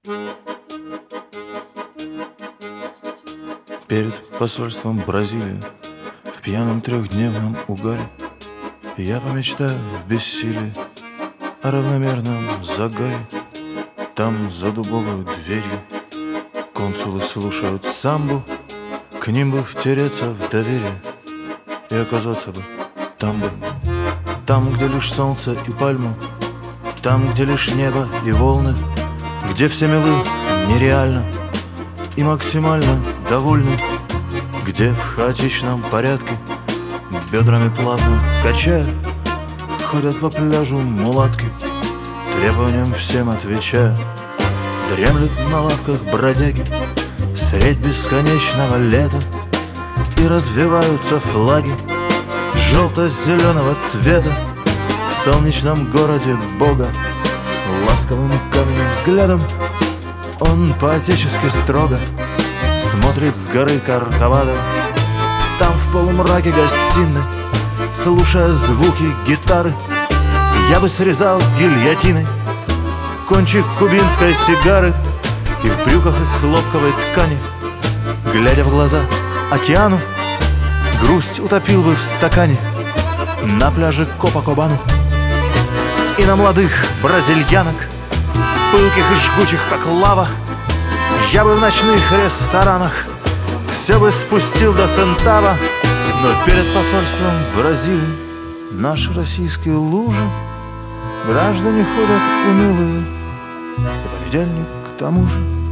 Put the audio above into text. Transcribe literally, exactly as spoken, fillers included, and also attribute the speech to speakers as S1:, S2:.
S1: Перед посольством Бразилии в пьяном трехдневном угаре я помечтаю в бессилии о равномерном загаре. Там за дубовой дверью консулы слушают самбу, к ним бы втереться в доверие и оказаться бы там бы. Там, где лишь солнце и пальмы, там, где лишь небо и волны, где все милы нереально и максимально довольны, где в хаотичном порядке бедрами плавно качая ходят по пляжу мулатки, требованиям всем отвечая. Дремлют на лавках бродяги средь бесконечного лета, и развиваются флаги желто-зеленого цвета в солнечном городе Бога. Ласковым каменным взглядом он по-отечески строго смотрит с горы Корковадо. Там в полумраке гостиной, слушая звуки гитары, я бы срезал гильотиной кончик кубинской сигары и в брюках из хлопковой ткани, глядя в глаза океану, грусть утопил бы в стакане на пляже Копакабану. И на молодых бразильянок, пылких и жгучих, как лава, я бы в ночных ресторанах все бы спустил до Сентава. Но перед посольством Бразилии наши российские лужи граждане ходят унылые, и понедельник к тому же.